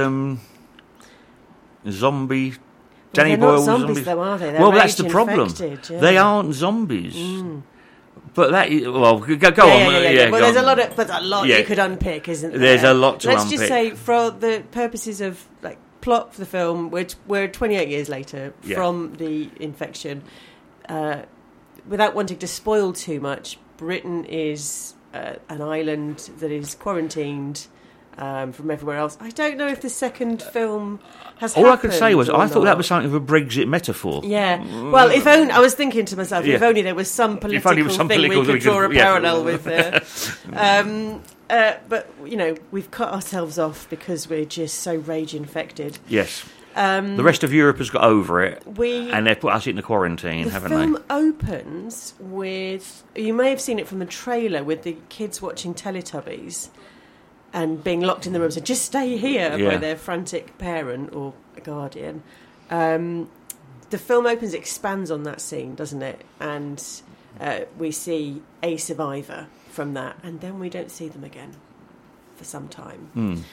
zombie... Danny they're Boyle not zombies, though, are they? They're well, that's the problem. Yeah. They aren't zombies. But that... Well, go on. Yeah. Well, there's a lot you could unpick, isn't there? There's a lot to Let's unpick. just say, for the purposes of plot for the film, we're 28 years later from the infection. Without wanting to spoil too much, Britain is an island that is quarantined from everywhere else. I don't know if the second film has All happened. I could say was, I thought not. that was something of a Brexit metaphor. Yeah. Well, if only I was thinking to myself, if only there was some political thing we could draw a parallel with there. But we've cut ourselves off because we're just so rage infected. Yes. The rest of Europe has got over it, and they've put us into quarantine, haven't they? The film opens with, you may have seen it from the trailer, with the kids watching Teletubbies and being locked in the room, so just stay here by their frantic parent or guardian. The film opens, expands on that scene, doesn't it? And we see a survivor from that, and then we don't see them again for some time.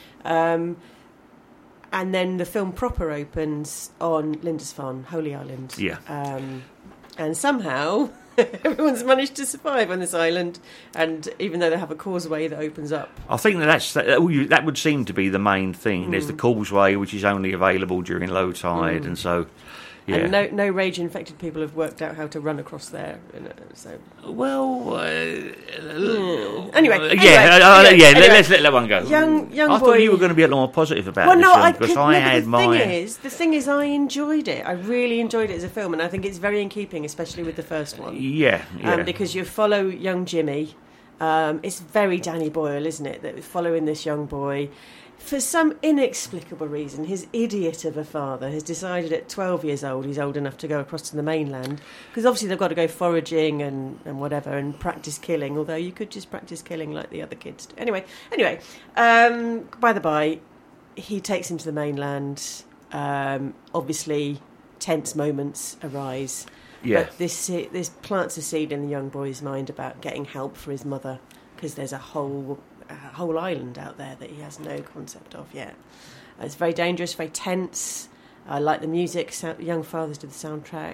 And then the film proper opens on Lindisfarne, Holy Island. Yeah. And somehow everyone's managed to survive on this island, and even though they have a causeway that opens up. I think that would seem to be the main thing. There's the causeway, which is only available during low tide, and so... Yeah. And no rage-infected people have worked out how to run across there. So anyway, let's let that one go. Young boy. I thought you were going to be a lot more positive about this film because The thing is, I enjoyed it. I really enjoyed it as a film, and I think it's very in keeping, especially with the first one. Yeah. Because you follow young Jimmy. It's very Danny Boyle, isn't it? That following this young boy. For some inexplicable reason, his idiot of a father has decided at 12 years old he's old enough to go across to the mainland, because obviously they've got to go foraging and whatever and practice killing, although you could just practice killing like the other kids do. Anyway, by the by, he takes him to the mainland. Obviously, tense moments arise. Yeah. But this plants a seed in the young boy's mind about getting help for his mother, because there's a whole island out there that he has no concept of yet. It's very dangerous, very tense. I like the music. Young Fathers did the soundtrack.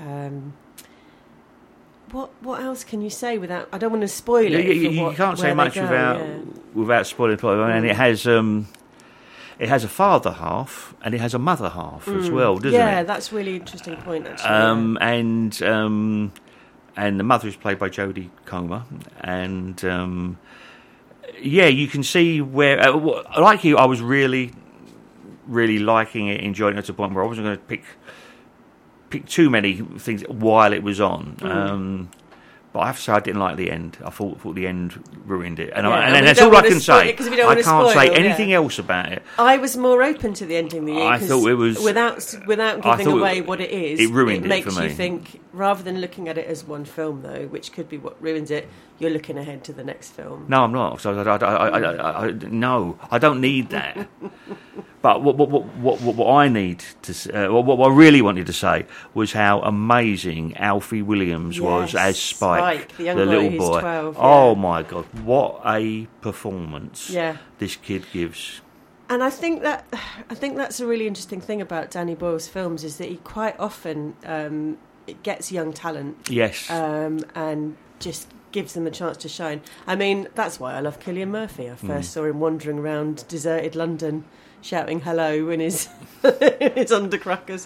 What else can you say without? I don't want to spoil it. You can't say much without spoiling plot. And it has a father half and it has a mother half as well, doesn't it? Yeah, that's a really interesting point. Actually, and the mother is played by Jodie Comer, and. You can see where, like you, I was really, really liking it, enjoying it to the point where I wasn't going to pick too many things while it was on. But I have to say I didn't like the end. I thought the end ruined it, and that's all I can say. I can't say anything else about it. I was more open to the ending than you. I thought it was without giving away what it is. It ruined it makes for me. you think, rather than looking at it as one film, though, which could be what ruins it. You're looking ahead to the next film. No, I'm not. So no, I don't need that. But what I need to, what I really wanted to say was how amazing Alfie Williams was as Spike, the young little boy. 12, Oh my God, what a performance this kid gives. And I think that's a really interesting thing about Danny Boyle's films, is that he quite often it gets young talent. Yes. And just gives them a chance to shine. I mean, that's why I love Cillian Murphy. I first saw him wandering around deserted London, shouting hello in his his undercrackers.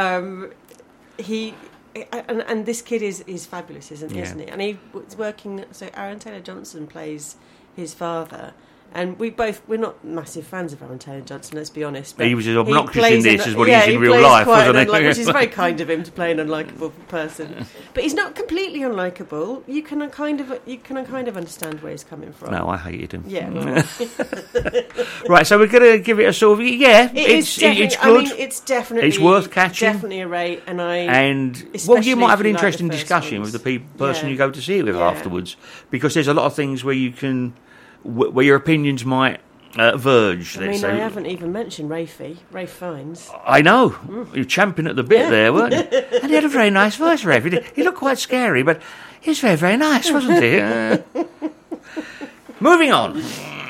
And this kid is fabulous, isn't he? And he was working. So Aaron Taylor-Johnson plays his father. And we're not massive fans of Aaron Taylor-Johnson, let's be honest. But he was as obnoxious in this as what he is in real life, wasn't he? Which is very kind of him to play an unlikable person. But he's not completely unlikable. You can kind of understand where he's coming from. No, I hated him. Yeah. Right, so we're going to give it a sort of it's good. I mean, it's worth catching. Definitely a rate, you might have an interesting discussion with the person you go to see it with afterwards, because there's a lot of things where you can. Where your opinions might verge. I mean, I haven't even mentioned Ralph Fiennes. I know. You were champing at the bit there, weren't you? And he had a very nice voice, Ralph. He looked quite scary, but he was very, very nice, wasn't he? Moving on.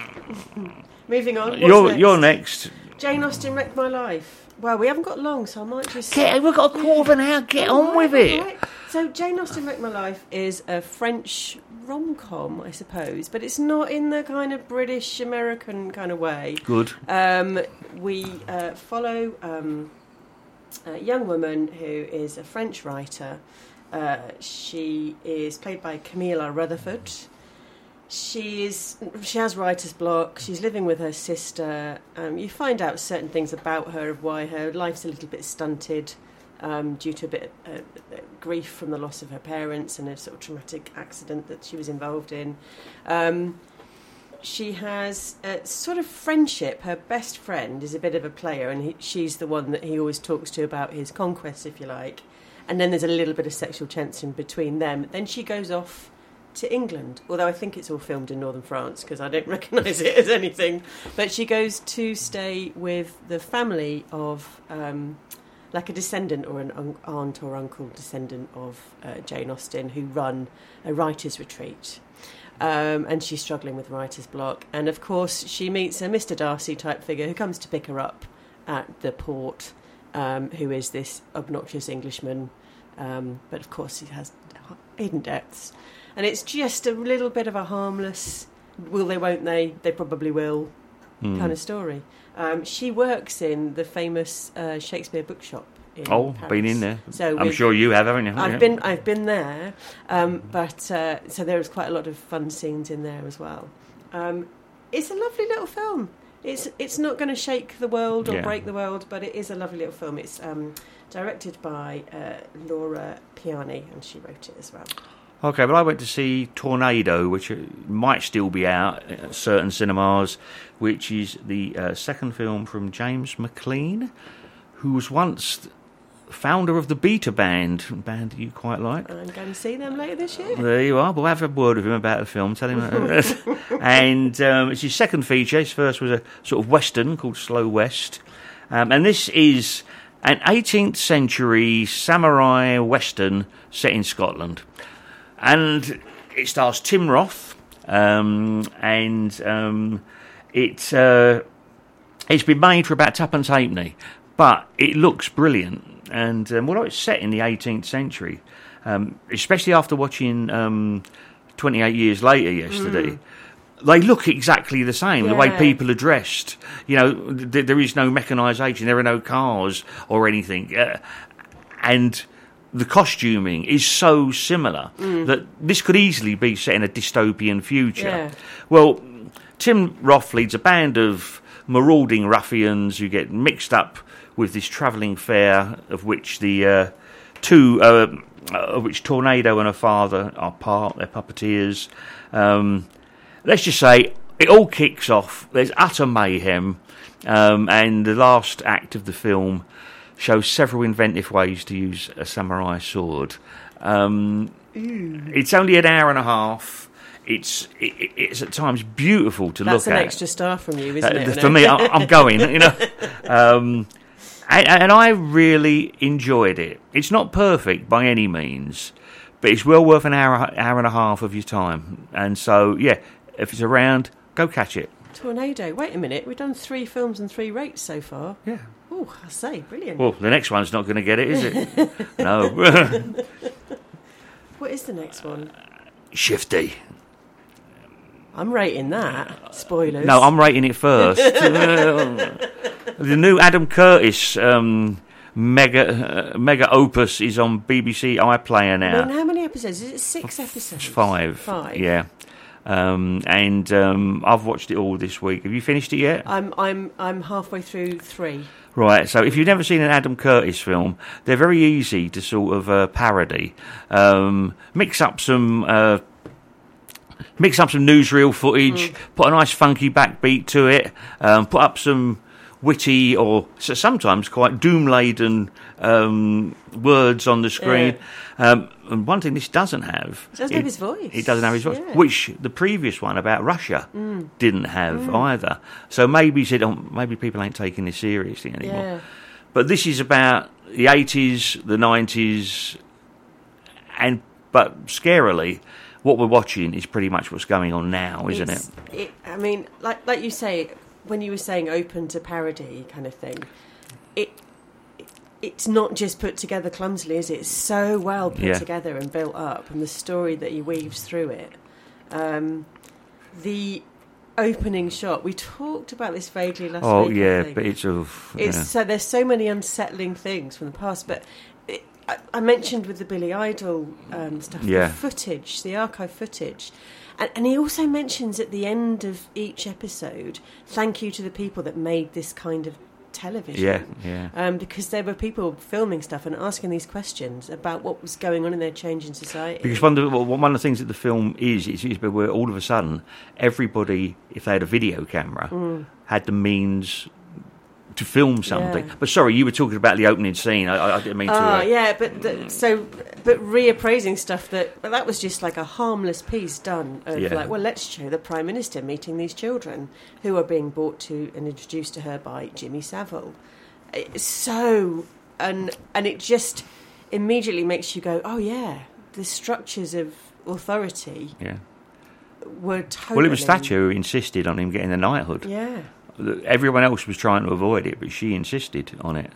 You're next. Jane Austen Wrecked My Life. Well, we haven't got long, so I might just... We've got a quarter of an hour. Get on with it. Right. So Jane Austen Wrecked My Life is a French rom-com, I suppose, but it's not in the kind of British-American kind of way. Good. We follow a young woman who is a French writer. She is played by Camilla Rutherford. She has writer's block. She's living with her sister. You find out certain things about her, of why her life's a little bit stunted due to a bit of grief from the loss of her parents and a sort of traumatic accident that she was involved in. She has a sort of friendship. Her best friend is a bit of a player, and she's the one that he always talks to about his conquests, if you like. And then there's a little bit of sexual tension between them. Then she goes off to England, although I think it's all filmed in northern France because I don't recognise it as anything. But she goes to stay with the family of, like a descendant or an aunt or uncle descendant of Jane Austen, who run a writer's retreat. And she's struggling with writer's block. And of course she meets a Mr. Darcy type figure who comes to pick her up at the port, who is this obnoxious Englishman. But of course he has hidden depths. And it's just a little bit of a harmless, will they, won't they probably will, kind of story. She works in the famous Shakespeare bookshop in Paris. Been in there. So I'm sure you have, haven't you? I've been there, but so there's quite a lot of fun scenes in there as well. It's a lovely little film. It's not going to shake the world or break the world, but it is a lovely little film. It's directed by Laura Piani, and she wrote it as well. Okay, well, I went to see Tornado, which might still be out at certain cinemas, which is the second film from James McLean, who was once founder of the Beta Band, a band that you quite like. I'm going to see them later this year. There you are. We'll have a word with him about the film, tell him that. And it's his second feature. His first was a sort of western called Slow West. And this is an 18th century samurai western set in Scotland. And it stars Tim Roth, and it's been made for about twopence halfpenny, but it looks brilliant. And although it's set in the 18th century, especially after watching 28 Years Later yesterday, they look exactly the same, the way people are dressed. You know, there is no mechanisation, there are no cars or anything. And the costuming is so similar that this could easily be set in a dystopian future. Yeah. Well, Tim Roth leads a band of marauding ruffians who get mixed up with this travelling fair, of which the of which Tornado and her father are part. They're puppeteers. Let's just say it all kicks off. There's utter mayhem, and the last act of the film shows several inventive ways to use a samurai sword. It's only an hour and a half. It's at times beautiful to look at. That's an extra star from you, isn't it? For me, I'm going, you know. And I really enjoyed it. It's not perfect by any means, but it's well worth an hour and a half of your time. And so, yeah, if it's around, go catch it. Tornado. Wait a minute. We've done 3 films and 3 rates so far. Yeah. Oh, I say, brilliant. Well, the next one's not going to get it, is it? No. What is the next one? Shifty. I'm rating that. Spoilers. No, I'm rating it first. The new Adam Curtis mega opus is on BBC iPlayer now. I mean, how many episodes? Is it 6 episodes? It's 5. 5. Yeah. And I've watched it all this week. Have you finished it yet? I'm halfway through 3. Right, so if you've never seen an Adam Curtis film, they're very easy to sort of parody. Mix up some newsreel footage, put a nice funky backbeat to it, put up some witty or sometimes quite doom-laden words on the screen. Yeah. And one thing this doesn't have... It doesn't have his voice. It doesn't have his voice, which the previous one about Russia didn't have either. So maybe he said, maybe people ain't taking this seriously anymore. Yeah. But this is about the 80s, the 90s, but scarily, what we're watching is pretty much what's going on now, isn't it? I mean, like you say, when you were saying open to parody kind of thing, it's not just put together clumsily, is it? It's so well put together and built up, and the story that he weaves through it. The opening shot, we talked about this vaguely last week. Oh yeah, but it's so there's so many unsettling things from the past. But I mentioned with the Billy Idol stuff, the footage, the archive footage. And he also mentions at the end of each episode, thank you to the people that made this kind of television. Because there were people filming stuff and asking these questions about what was going on in their changing society. Because one of the things that the film is where all of a sudden everybody, if they had a video camera, had the means to film something. But sorry, you were talking about the opening scene. I didn't mean to. But reappraising stuff that was just like a harmless piece done of let's show the Prime Minister meeting these children who are being brought to and introduced to her by Jimmy Savile. It's so and it just immediately makes you go, oh yeah, the structures of authority were totally... Well, it was Thatcher who insisted on him getting the knighthood. Yeah. Everyone else was trying to avoid it, but she insisted on it.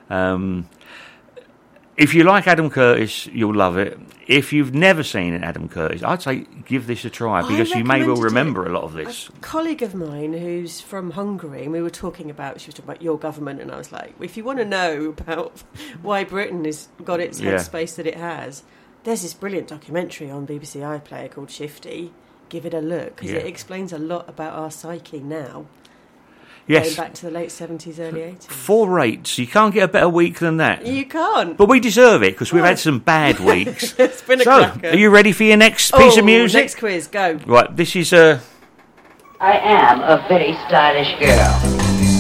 If you like Adam Curtis, you'll love it. If you've never seen an Adam Curtis, I'd say give this a try, because you may well remember a lot of this. A colleague of mine who's from Hungary, and she was talking about your government, and I was like, if you want to know about why Britain has got its headspace that it has, there's this brilliant documentary on BBC iPlayer called Shifty. Give it a look, because it explains a lot about our psyche now. Yes. Going back to the late 70s, early 80s. 4 rates. You can't get a better week than that. You can't. But we deserve it, because we've had some bad weeks. It's been a cracker. Are you ready for your next piece of music? Next quiz, go. Right, this is I am a very stylish girl.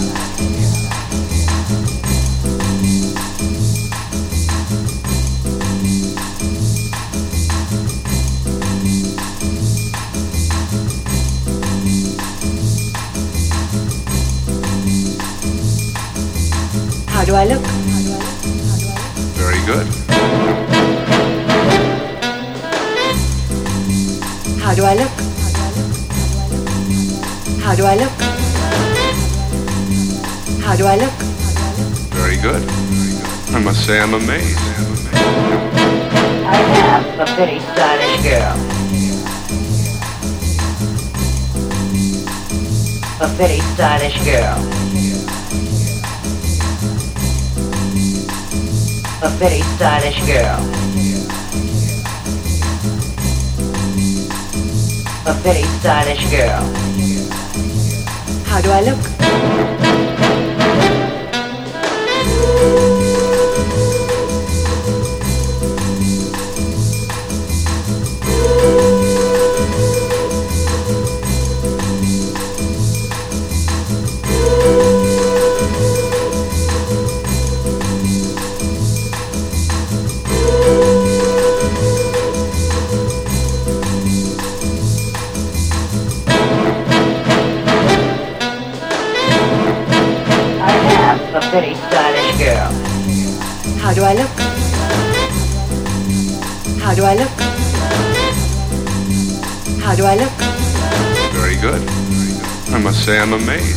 How do I look? Very good. How do I look? How do I look? How do I look? Very good. I must say I'm amazed. I am a very stylish girl. A very stylish girl. A very stylish girl. A very stylish girl. How do I look? Very stylish girl. How do I look? How do I look? How do I look? Very good. I must say I'm amazed.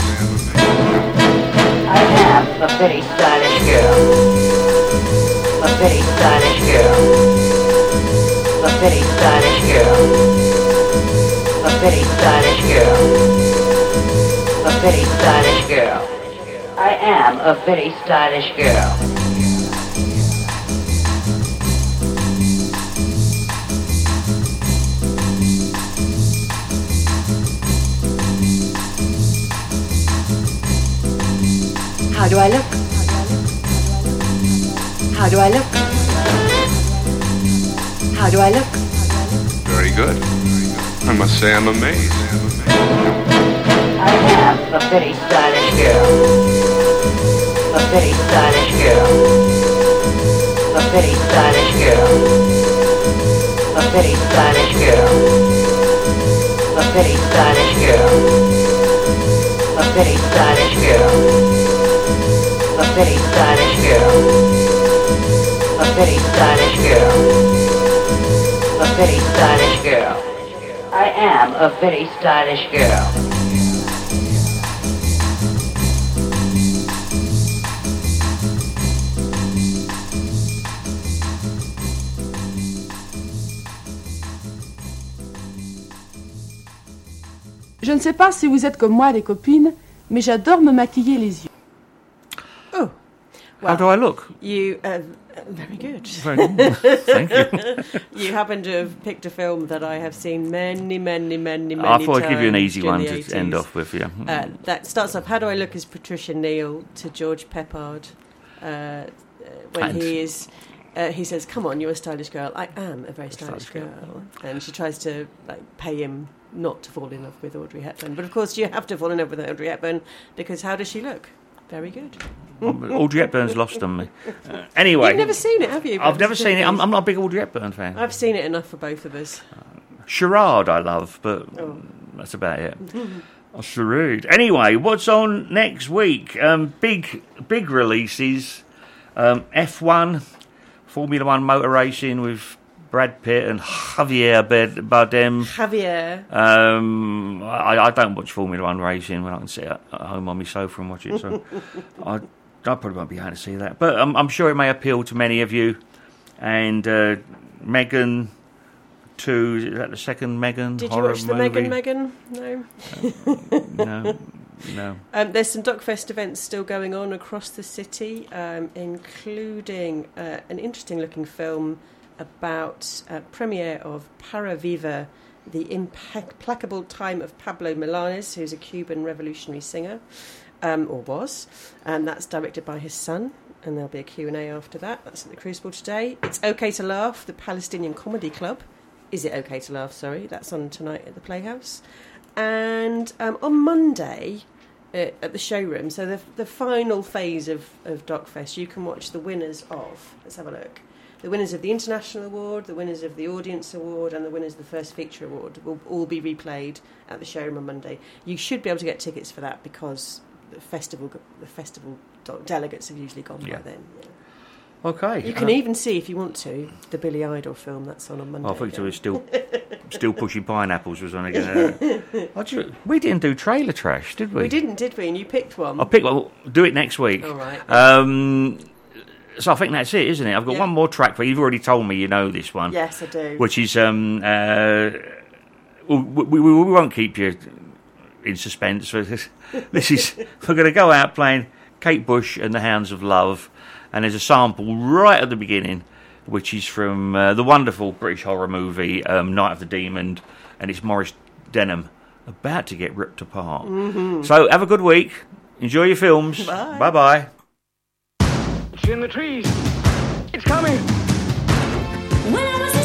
I am a very stylish girl. A very stylish girl. A very stylish girl. A very stylish girl. A very stylish girl. I am a very stylish girl. How do I look? How do I look? How do I look? Very good. I must say I'm amazed. I am a very stylish girl. A very stylish girl. A very stylish girl. A very stylish girl. A very stylish girl. A very stylish girl. A very stylish girl. A very stylish girl. A very stylish girl. I am a very stylish girl. Je ne sais pas si vous êtes comme moi, les copines, mais j'adore me maquiller les yeux. Oh. Well, how do I look? You, very good. Thank you. You happen to have picked a film that I have seen many I thought I'd give you an easy one to 80s. end off with, yeah. That starts off, how do I look as Patricia Neal to George Peppard when he says, come on, you're a stylish girl. I am a very stylish girl. And she tries to pay him not to fall in love with Audrey Hepburn. But of course you have to fall in love with Audrey Hepburn because how does she look? Very good. Audrey Hepburn's lost on me. Anyway. You've never seen it, have you? I've never seen it. I'm not a big Audrey Hepburn fan. I've seen it enough for both of us. Charade I love, but that's about it. Charade. Anyway, what's on next week? Big releases. F1, Formula One motor racing with Brad Pitt and Javier Bardem. Javier. I don't watch Formula One racing when I can sit at home on my sofa and watch it, so I probably won't be able to see that. But I'm sure it may appeal to many of you. And Megan 2, is that the second Megan Did horror you watch the movie? Megan? No. No. There's some DocFest events still going on across the city, including an interesting looking film about premiere of Para Viva, the implacable time of Pablo Milanés, who's a Cuban revolutionary singer, or was, and that's directed by his son, and there'll be a Q&A after that. That's at the Crucible today. It's OK to Laugh, the Palestinian Comedy Club. Is it OK to Laugh, sorry? That's on tonight at the Playhouse. And on Monday at the showroom, so the final phase of DocFest, you can watch the winners of, let's have a look, the winners of the International Award, the winners of the Audience Award, and the winners of the First Feature Award will all be replayed at the showroom on Monday. You should be able to get tickets for that because the festival delegates have usually gone by then. Yeah. Okay. You can even see, if you want to, the Billy Idol film that's on Monday. I think it was still pushing pineapples was on again. We didn't do trailer trash, did we? We didn't, did we? And you picked one. I picked one. Do it next week. All right. So I think that's it, isn't it? I've got one more track for you. You've already told me you know this one. Yes, I do. Which is we won't keep you in suspense for this. This is we're going to go out playing Kate Bush and the Hounds of Love. And there's a sample right at the beginning, which is from the wonderful British horror movie Night of the Demon, and it's Maurice Denham about to get ripped apart. Mm-hmm. So have a good week. Enjoy your films. Bye. Bye-bye. It's in the trees. It's coming. When I was